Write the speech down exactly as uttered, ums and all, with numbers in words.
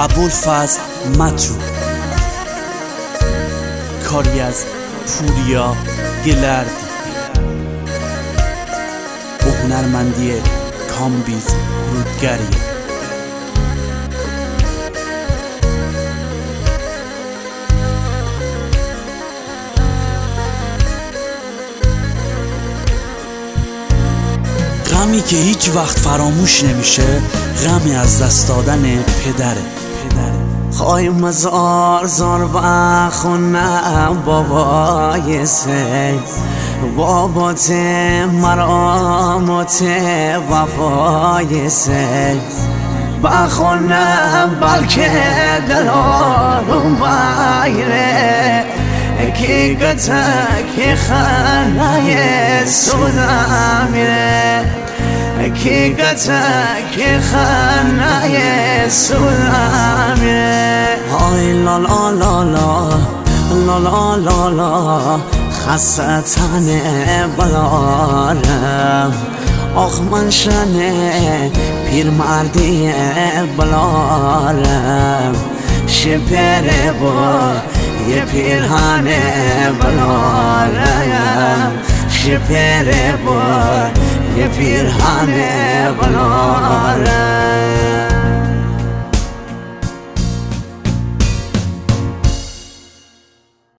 ابوالفضل مطرود، کاری از پوریا گلردی با هنرمندی کامبیز رودگری. غمی که هیچ وقت فراموش نمیشه، غمی از دست دادن پدره. خواهی مزار زار بخونم بابای سه بابا ته مرام ته وفای سه بخونم بلکه دلارم بایره کی گتا کی خانه سودا میره کی گتا کی خانه سودا میره. آی لا لا لا لا لا لا لا لا خسته تنه بلارم آخ من شنه پیر مردی بلارم شپره با یه پیرهنه بلارم شپره با یه پیرهنه بلارم.